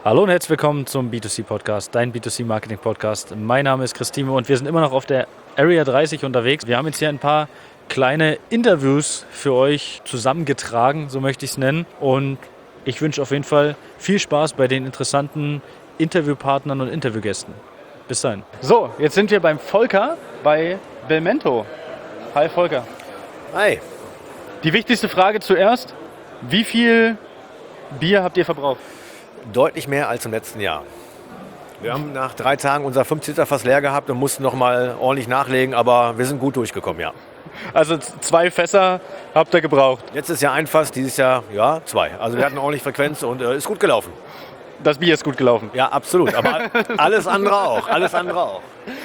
Hallo und herzlich willkommen zum B2C-Podcast, dein B2C-Marketing-Podcast. Mein Name ist Christine und wir sind immer noch auf der Area 30 unterwegs. Wir haben jetzt hier ein paar kleine Interviews für euch zusammengetragen, so möchte ich es nennen. Und ich wünsche auf jeden Fall viel Spaß bei den interessanten Interviewpartnern und Interviewgästen. Bis dahin. So, jetzt sind wir beim Volker bei Belmento. Hi Volker. Hi. Die wichtigste Frage zuerst, wie viel Bier habt ihr verbraucht? Deutlich mehr als im letzten Jahr. Wir haben nach 3 Tagen unser 5-Liter Fass leer gehabt und mussten noch mal ordentlich nachlegen, aber wir sind gut durchgekommen, ja. Also 2 Fässer habt ihr gebraucht. Letztes Jahr ein Fass, dieses Jahr, ja, 2. Also wir hatten ordentlich Frequenz und ist gut gelaufen. Das Bier ist gut gelaufen. Ja, absolut, aber alles andere auch, alles andere auch.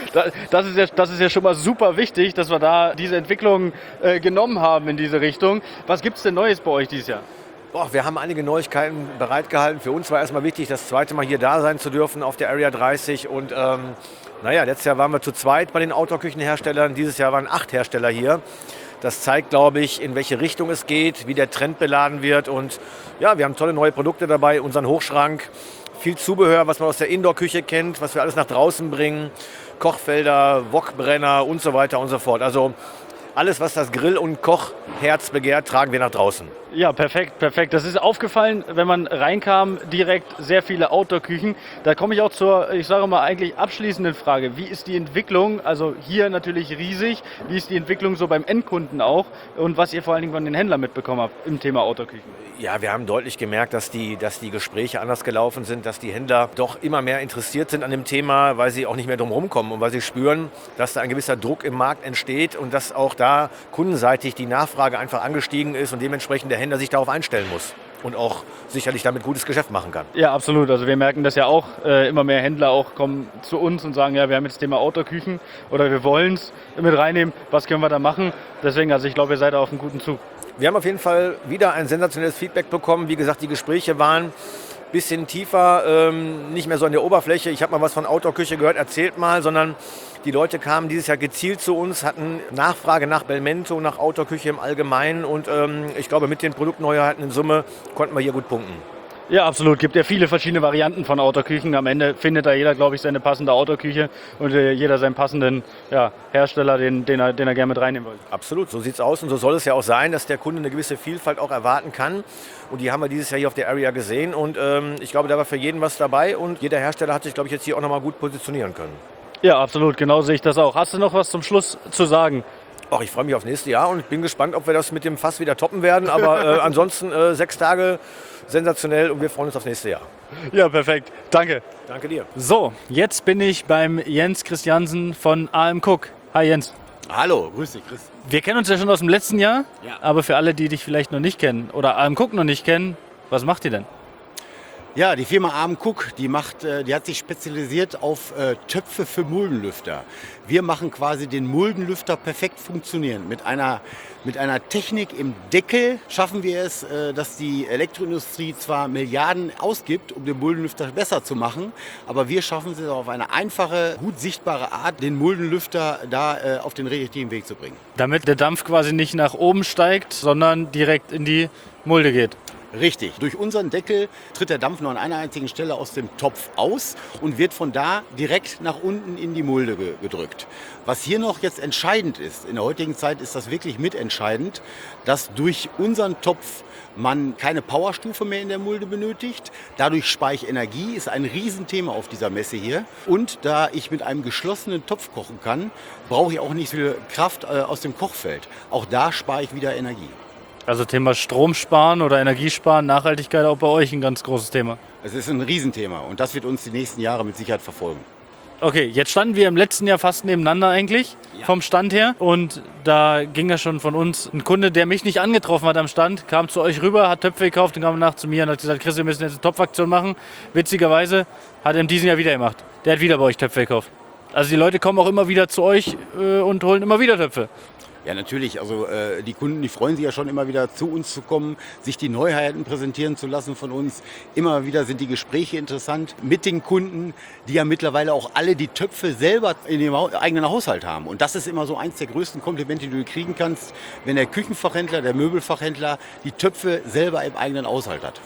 Das ist ja schon mal super wichtig, dass wir da diese Entwicklung genommen haben in diese Richtung. Was gibt es denn Neues bei euch dieses Jahr? Boah, wir haben einige Neuigkeiten bereitgehalten. Für uns war erstmal wichtig, das zweite Mal hier da sein zu dürfen auf der Area 30. Und letztes Jahr waren wir zu zweit bei den Outdoor-Küchenherstellern. Dieses Jahr waren 8 Hersteller hier. Das zeigt, glaube ich, in welche Richtung es geht, wie der Trend beladen wird. Und ja, wir haben tolle neue Produkte dabei, unseren Hochschrank, viel Zubehör, was man aus der Indoor-Küche kennt, was wir alles nach draußen bringen, Kochfelder, Wokbrenner und so weiter und so fort. Also alles, was das Grill- und Kochherz begehrt, tragen wir nach draußen. Ja, perfekt, perfekt. Das ist aufgefallen, wenn man reinkam, direkt sehr viele Outdoor-Küchen. Da komme ich auch zur, ich sage mal, eigentlich abschließenden Frage. Wie ist die Entwicklung, also hier natürlich riesig, wie ist die Entwicklung so beim Endkunden auch und was ihr vor allen Dingen von den Händlern mitbekommen habt im Thema Outdoor-Küchen? Ja, wir haben deutlich gemerkt, dass die Gespräche anders gelaufen sind, dass die Händler doch immer mehr interessiert sind an dem Thema, weil sie auch nicht mehr drum rumkommen und weil sie spüren, dass da ein gewisser Druck im Markt entsteht und dass auch da kundenseitig die Nachfrage einfach angestiegen ist und dementsprechend der Händler sich darauf einstellen muss und auch sicherlich damit gutes Geschäft machen kann. Ja, absolut. Also wir merken das ja auch, immer mehr Händler auch kommen zu uns und sagen, ja, wir haben jetzt das Thema Outdoor-Küchen oder wir wollen es mit reinnehmen, was können wir da machen? Deswegen, also ich glaube, ihr seid da auf einem guten Zug. Wir haben auf jeden Fall wieder ein sensationelles Feedback bekommen. Wie gesagt, die Gespräche waren ein bisschen tiefer, nicht mehr so an der Oberfläche. Ich habe mal was von Outdoor-Küche gehört, erzählt mal, sondern die Leute kamen dieses Jahr gezielt zu uns, hatten Nachfrage nach Belmento, nach Outdoor-Küche im Allgemeinen und ich glaube, mit den Produktneuheiten in Summe konnten wir hier gut punkten. Ja, absolut. Gibt ja viele verschiedene Varianten von Outdoor-Küchen. Am Ende findet da jeder, glaube ich, seine passende Outdoor-Küche und jeder seinen passenden Hersteller, den er gerne mit reinnehmen will. Absolut, so sieht es aus und so soll es ja auch sein, dass der Kunde eine gewisse Vielfalt auch erwarten kann. Und die haben wir dieses Jahr hier auf der Area gesehen und ich glaube, da war für jeden was dabei und jeder Hersteller hat sich, glaube ich, jetzt hier auch nochmal gut positionieren können. Ja, absolut. Genau sehe ich das auch. Hast du noch was zum Schluss zu sagen? Ach, ich freue mich aufs nächste Jahr und bin gespannt, ob wir das mit dem Fass wieder toppen werden. Aber ansonsten 6 Tage sensationell und wir freuen uns aufs nächste Jahr. Ja, perfekt. Danke. Danke dir. So, jetzt bin ich beim Jens Christiansen von AM Cook. Hi Jens. Hallo, grüß dich, Chris. Wir kennen uns ja schon aus dem letzten Jahr, Ja. aber für alle, die dich vielleicht noch nicht kennen oder AM Cook noch nicht kennen, was macht ihr denn? Ja, die Firma AM Cook, die hat sich spezialisiert auf Töpfe für Muldenlüfter. Wir machen quasi den Muldenlüfter perfekt funktionieren. Mit einer Technik im Deckel schaffen wir es, dass die Elektroindustrie zwar Milliarden ausgibt, um den Muldenlüfter besser zu machen, aber wir schaffen es auf eine einfache, gut sichtbare Art, den Muldenlüfter da auf den richtigen Weg zu bringen. Damit der Dampf quasi nicht nach oben steigt, sondern direkt in die Mulde geht. Richtig. Durch unseren Deckel tritt der Dampf nur an einer einzigen Stelle aus dem Topf aus und wird von da direkt nach unten in die Mulde gedrückt. Was hier noch jetzt entscheidend ist, in der heutigen Zeit ist das wirklich mitentscheidend, dass durch unseren Topf man keine Powerstufe mehr in der Mulde benötigt. Dadurch spare ich Energie, ist ein Riesenthema auf dieser Messe hier. Und da ich mit einem geschlossenen Topf kochen kann, brauche ich auch nicht so viel Kraft aus dem Kochfeld. Auch da spare ich wieder Energie. Also Thema Strom sparen oder Energiesparen, Nachhaltigkeit auch bei euch ein ganz großes Thema. Es ist ein Riesenthema und das wird uns die nächsten Jahre mit Sicherheit verfolgen. Okay, jetzt standen wir im letzten Jahr fast nebeneinander eigentlich, vom Stand her. Und da ging ja schon von uns ein Kunde, der mich nicht angetroffen hat am Stand, kam zu euch rüber, hat Töpfe gekauft und kam nach zu mir und hat gesagt, Chris, wir müssen jetzt eine Topfaktion machen. Witzigerweise hat er in diesem Jahr wieder gemacht. Der hat wieder bei euch Töpfe gekauft. Also die Leute kommen auch immer wieder zu euch und holen immer wieder Töpfe. Ja, natürlich. Also die Kunden, die freuen sich ja schon immer wieder zu uns zu kommen, sich die Neuheiten präsentieren zu lassen von uns. Immer wieder sind die Gespräche interessant mit den Kunden, die ja mittlerweile auch alle die Töpfe selber in ihrem eigenen Haushalt haben. Und das ist immer so eins der größten Komplimente, die du kriegen kannst, wenn der Küchenfachhändler, der Möbelfachhändler die Töpfe selber im eigenen Haushalt hat.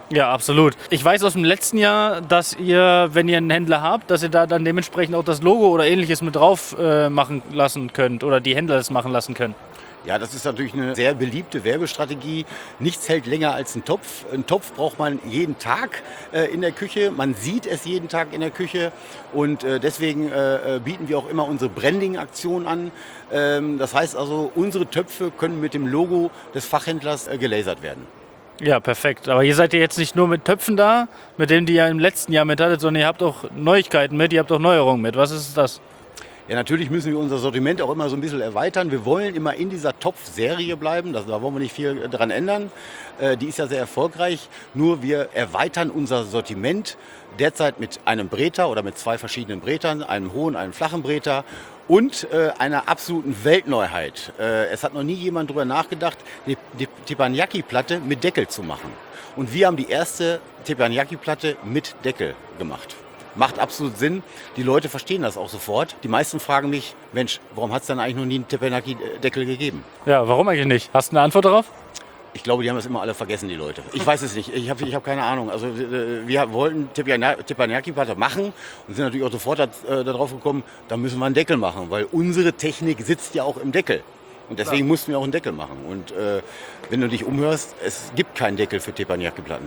Ja, absolut. Ich weiß aus dem letzten Jahr, dass ihr, wenn ihr einen Händler habt, dass ihr da dann dementsprechend auch das Logo oder ähnliches mit drauf machen lassen könnt oder die Händler das machen lassen können. Ja, das ist natürlich eine sehr beliebte Werbestrategie. Nichts hält länger als ein Topf. Einen Topf braucht man jeden Tag in der Küche. Man sieht es jeden Tag in der Küche. Und deswegen bieten wir auch immer unsere Branding-Aktion an. Das heißt also, unsere Töpfe können mit dem Logo des Fachhändlers gelasert werden. Ja, perfekt. Aber ihr seid ja jetzt nicht nur mit Töpfen da, mit denen die ihr im letzten Jahr mit hattet, sondern ihr habt auch Neuigkeiten mit, ihr habt auch Neuerungen mit. Was ist das? Ja, natürlich müssen wir unser Sortiment auch immer so ein bisschen erweitern. Wir wollen immer in dieser Topfserie bleiben, da wollen wir nicht viel dran ändern. Die ist ja sehr erfolgreich, nur wir erweitern unser Sortiment derzeit mit einem Breter oder mit 2 verschiedenen Bretern, einem hohen, einem flachen Breter und einer absoluten Weltneuheit. Es hat noch nie jemand darüber nachgedacht, die Teppanyaki-Platte mit Deckel zu machen. Und wir haben die erste Teppanyaki-Platte mit Deckel gemacht. Macht absolut Sinn. Die Leute verstehen das auch sofort. Die meisten fragen mich, Mensch, warum hat es dann eigentlich noch nie einen Teppanyaki-Deckel gegeben? Ja, warum eigentlich nicht? Hast du eine Antwort darauf? Ich glaube, die haben das immer alle vergessen, die Leute. Ich weiß es nicht. Ich hab keine Ahnung. Also wir wollten Teppanyaki-Platte machen und sind natürlich auch sofort darauf gekommen, da müssen wir einen Deckel machen, weil unsere Technik sitzt ja auch im Deckel. Und deswegen mussten wir auch einen Deckel machen. Und wenn du dich umhörst, es gibt keinen Deckel für Teppanyaki-Platten.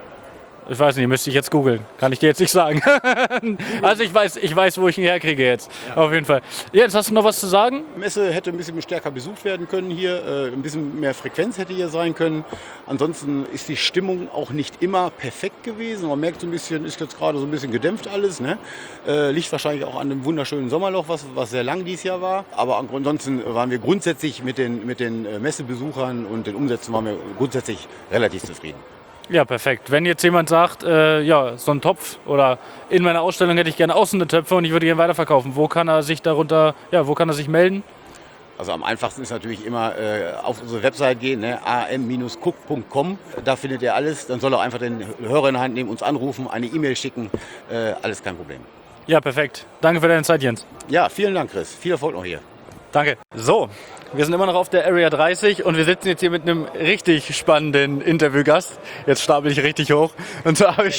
Ich weiß nicht, müsste ich jetzt googeln. Kann ich dir jetzt nicht sagen. Also ich weiß, wo ich ihn herkriege jetzt. Ja. Auf jeden Fall. Jetzt hast du noch was zu sagen? Die Messe hätte ein bisschen stärker besucht werden können hier. Ein bisschen mehr Frequenz hätte hier sein können. Ansonsten ist die Stimmung auch nicht immer perfekt gewesen. Man merkt so ein bisschen, ist jetzt gerade so ein bisschen gedämpft alles. Ne? Liegt wahrscheinlich auch an dem wunderschönen Sommerloch, was sehr lang dieses Jahr war. Aber ansonsten waren wir grundsätzlich mit den Messebesuchern und den Umsätzen waren wir grundsätzlich relativ zufrieden. Ja, perfekt. Wenn jetzt jemand sagt, ja, so ein Topf oder in meiner Ausstellung hätte ich gerne auch so eine Töpfe und ich würde gerne weiterverkaufen, wo kann er sich melden? Also am einfachsten ist natürlich immer auf unsere Website gehen, ne, am-cook.com, da findet ihr alles. Dann soll er einfach den Hörer in die Hand nehmen, uns anrufen, eine E-Mail schicken, alles kein Problem. Ja, perfekt. Danke für deine Zeit, Jens. Ja, vielen Dank, Chris. Viel Erfolg noch hier. Danke. So, wir sind immer noch auf der Area 30 und wir sitzen jetzt hier mit einem richtig spannenden Interviewgast. Jetzt stapel ich richtig hoch. Und zwar habe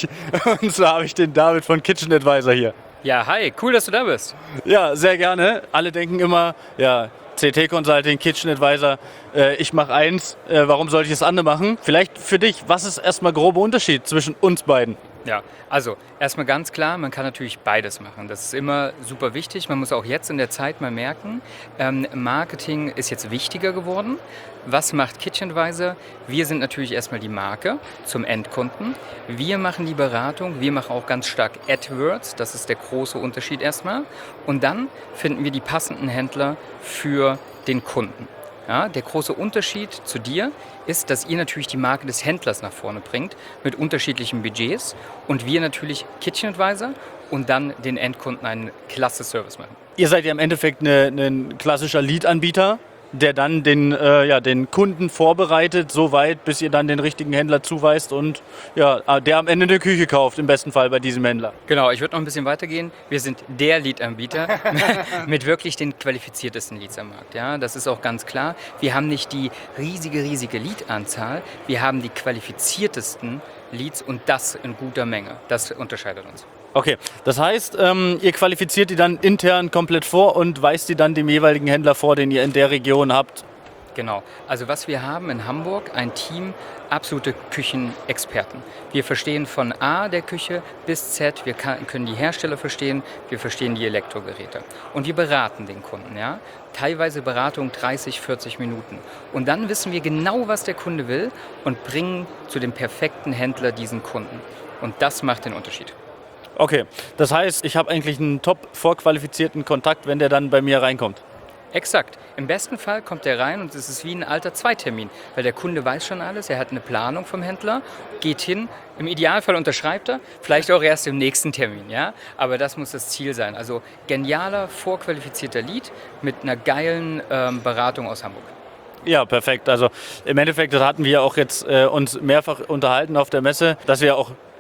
ich den David von Kitchen Advisor hier. Ja, hi, cool, dass du da bist. Ja, sehr gerne. Alle denken immer, ja, CT Consulting, Kitchen Advisor, ich mache eins, warum sollte ich das andere machen? Vielleicht für dich, was ist erstmal grober Unterschied zwischen uns beiden? Ja, also erstmal ganz klar, man kann natürlich beides machen. Das ist immer super wichtig. Man muss auch jetzt in der Zeit mal merken, Marketing ist jetzt wichtiger geworden. Was macht Kitchen Advisor? Wir sind natürlich erstmal die Marke zum Endkunden. Wir machen die Beratung, wir machen auch ganz stark AdWords, das ist der große Unterschied erstmal. Und dann finden wir die passenden Händler für den Kunden. Ja, der große Unterschied zu dir ist, dass ihr natürlich die Marke des Händlers nach vorne bringt mit unterschiedlichen Budgets und wir natürlich Kitchen Advisor und dann den Endkunden einen klasse Service machen. Ihr seid ja im Endeffekt ein klassischer Lead-Anbieter, der dann den Kunden vorbereitet, so weit, bis ihr dann den richtigen Händler zuweist und ja, der am Ende eine Küche kauft, im besten Fall bei diesem Händler. Genau, ich würde noch ein bisschen weitergehen. Wir sind der Lead-Anbieter mit wirklich den qualifiziertesten Leads am Markt. Ja, das ist auch ganz klar. Wir haben nicht die riesige Lead-Anzahl, wir haben die qualifiziertesten Leads und das in guter Menge. Das unterscheidet uns. Okay, das heißt, ihr qualifiziert die dann intern komplett vor und weist die dann dem jeweiligen Händler vor, den ihr in der Region habt? Genau. Also was wir haben in Hamburg, ein Team absolute Küchenexperten. Wir verstehen von A der Küche bis Z, wir können die Hersteller verstehen, wir verstehen die Elektrogeräte. Und wir beraten den Kunden, ja. Teilweise Beratung 30, 40 Minuten. Und dann wissen wir genau, was der Kunde will und bringen zu dem perfekten Händler diesen Kunden. Und das macht den Unterschied. Okay, das heißt, ich habe eigentlich einen top vorqualifizierten Kontakt, wenn der dann bei mir reinkommt. Exakt. Im besten Fall kommt er rein und es ist wie ein alter Zweitermin, weil der Kunde weiß schon alles, er hat eine Planung vom Händler, geht hin, im Idealfall unterschreibt er, vielleicht auch erst im nächsten Termin, ja? Aber das muss das Ziel sein. Also genialer, vorqualifizierter Lead mit einer geilen Beratung aus Hamburg. Ja, perfekt. Also im Endeffekt, das hatten wir auch jetzt uns mehrfach unterhalten auf der Messe, dass wir auch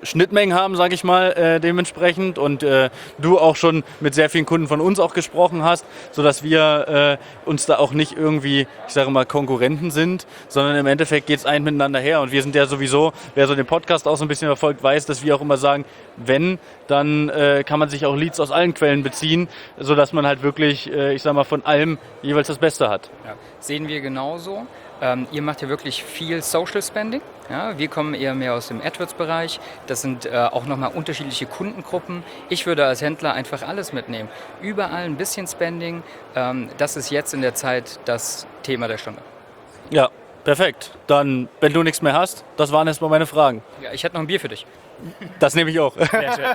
Schnittmengen haben, sage ich mal, dementsprechend. Und du auch schon mit sehr vielen Kunden von uns auch gesprochen hast, sodass wir uns da auch nicht irgendwie, ich sage mal, Konkurrenten sind, sondern im Endeffekt geht es ein miteinander her. Und wir sind ja sowieso, wer so den Podcast auch so ein bisschen verfolgt, weiß, dass wir auch immer sagen, wenn, dann kann man sich auch Leads aus allen Quellen beziehen, sodass man halt wirklich, ich sage mal, von allem jeweils das Beste hat. Ja, sehen wir genauso. Ihr macht ja wirklich viel Social Spending. Ja, wir kommen eher mehr aus dem AdWords-Bereich. Das sind auch nochmal unterschiedliche Kundengruppen. Ich würde als Händler einfach alles mitnehmen. Überall ein bisschen Spending. Das ist jetzt in der Zeit das Thema der Stunde. Ja, perfekt. Dann, wenn du nichts mehr hast, das waren erstmal meine Fragen. Ja, ich hätte noch ein Bier für dich. Das nehme ich auch. Sehr schön.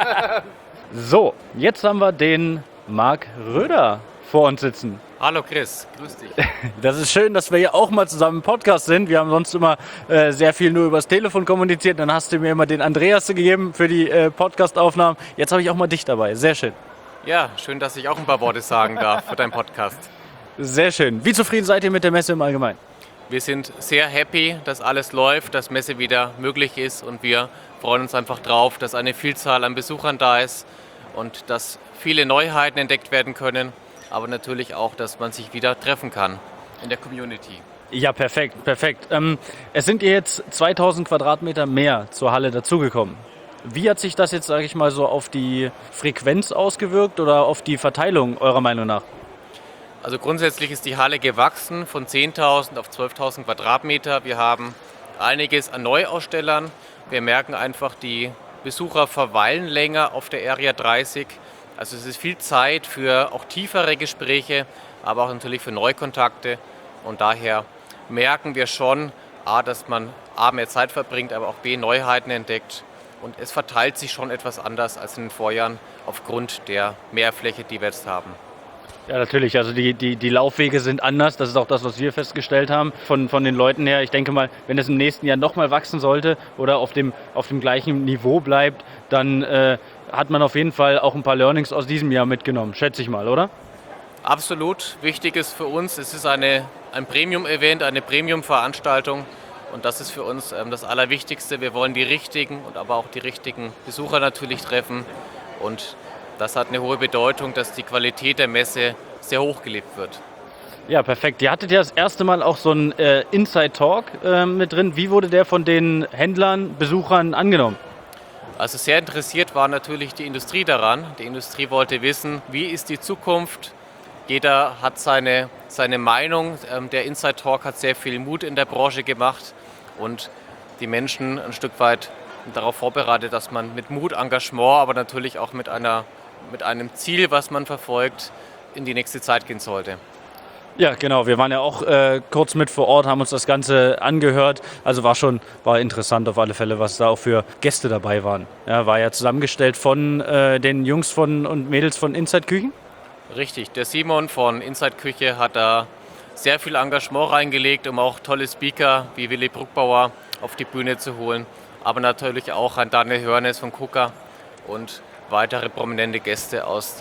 So, jetzt haben wir den Marc Röder vor uns sitzen. Hallo Chris, grüß dich. Das ist schön, dass wir hier auch mal zusammen im Podcast sind. Wir haben sonst immer sehr viel nur übers Telefon kommuniziert. Dann hast du mir immer den Andreas gegeben für die Podcastaufnahmen. Jetzt habe ich auch mal dich dabei. Sehr schön. Ja, schön, dass ich auch ein paar Worte sagen darf für deinen Podcast. Sehr schön. Wie zufrieden seid ihr mit der Messe im Allgemeinen? Wir sind sehr happy, dass alles läuft, dass Messe wieder möglich ist und wir freuen uns einfach drauf, dass eine Vielzahl an Besuchern da ist und dass viele Neuheiten entdeckt werden können, aber natürlich auch, dass man sich wieder treffen kann in der Community. Ja, perfekt, perfekt. Es sind jetzt 2000 Quadratmeter mehr zur Halle dazugekommen. Wie hat sich das jetzt, sage ich mal, so auf die Frequenz ausgewirkt oder auf die Verteilung eurer Meinung nach? Also grundsätzlich ist die Halle gewachsen von 10.000 auf 12.000 Quadratmeter. Wir haben einiges an Neuausstellern. Wir merken einfach, die Besucher verweilen länger auf der Area 30. Also es ist viel Zeit für auch tiefere Gespräche, aber auch natürlich für Neukontakte. Und daher merken wir schon, A, dass man A, mehr Zeit verbringt, aber auch B, Neuheiten entdeckt. Und es verteilt sich schon etwas anders als in den Vorjahren aufgrund der Mehrfläche, die wir jetzt haben. Ja, natürlich. Also die Laufwege sind anders. Das ist auch das, was wir festgestellt haben von den Leuten her. Ich denke mal, wenn es im nächsten Jahr nochmal wachsen sollte oder auf dem gleichen Niveau bleibt, dann hat man auf jeden Fall auch ein paar Learnings aus diesem Jahr mitgenommen, schätze ich mal, oder? Absolut. Wichtig ist für uns, es ist ein Premium-Event, eine Premium-Veranstaltung. Und das ist für uns das Allerwichtigste. Wir wollen die richtigen und aber auch die richtigen Besucher natürlich treffen. Und das hat eine hohe Bedeutung, dass die Qualität der Messe sehr hoch gelebt wird. Ja, perfekt. Ihr hattet ja das erste Mal auch so einen Inside-Talk mit drin. Wie wurde der von den Händlern, Besuchern angenommen? Also sehr interessiert war natürlich die Industrie daran. Die Industrie wollte wissen, wie ist die Zukunft. Jeder hat seine Meinung. Der Inside-Talk hat sehr viel Mut in der Branche gemacht und die Menschen ein Stück weit darauf vorbereitet, dass man mit Mut, Engagement, aber natürlich auch mit einem Ziel, was man verfolgt, in die nächste Zeit gehen sollte. Ja, genau. Wir waren ja auch kurz mit vor Ort, haben uns das Ganze angehört. Also war interessant auf alle Fälle, was da auch für Gäste dabei waren. Ja, war ja zusammengestellt von den Jungs und Mädels von Inside Küchen. Richtig. Der Simon von Inside Küche hat da sehr viel Engagement reingelegt, um auch tolle Speaker wie Willi Bruckbauer auf die Bühne zu holen. Aber natürlich auch an Daniel Hörnes von KUKA und weitere prominente Gäste aus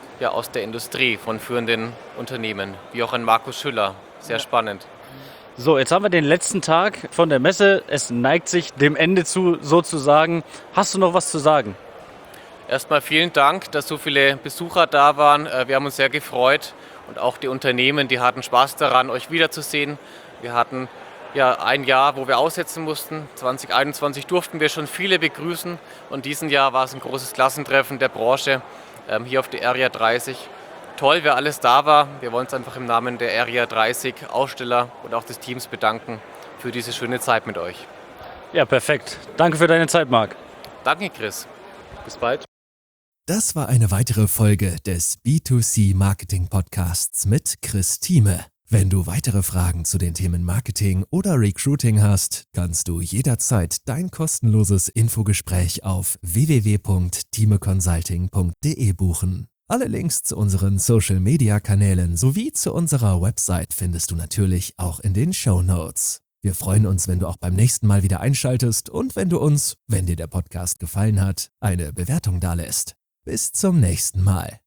der Industrie von führenden Unternehmen, wie auch ein Markus Schüller. Sehr spannend. So, jetzt haben wir den letzten Tag von der Messe. Es neigt sich dem Ende zu, sozusagen. Hast du noch was zu sagen? Erstmal vielen Dank, dass so viele Besucher da waren. Wir haben uns sehr gefreut und auch die Unternehmen, die hatten Spaß daran, euch wiederzusehen. Wir hatten ein Jahr, wo wir aussetzen mussten. 2021 durften wir schon viele begrüßen und diesen Jahr war es ein großes Klassentreffen der Branche hier auf der Area 30. Toll, wer alles da war. Wir wollen uns einfach im Namen der Area 30 Aussteller und auch des Teams bedanken für diese schöne Zeit mit euch. Ja, perfekt. Danke für deine Zeit, Marc. Danke, Chris. Bis bald. Das war eine weitere Folge des B2C Marketing Podcasts mit Chris Thieme. Wenn du weitere Fragen zu den Themen Marketing oder Recruiting hast, kannst du jederzeit dein kostenloses Infogespräch auf www.thimeconsulting.de buchen. Alle Links zu unseren Social-Media-Kanälen sowie zu unserer Website findest du natürlich auch in den Shownotes. Wir freuen uns, wenn du auch beim nächsten Mal wieder einschaltest und wenn du uns, wenn dir der Podcast gefallen hat, eine Bewertung dalässt. Bis zum nächsten Mal.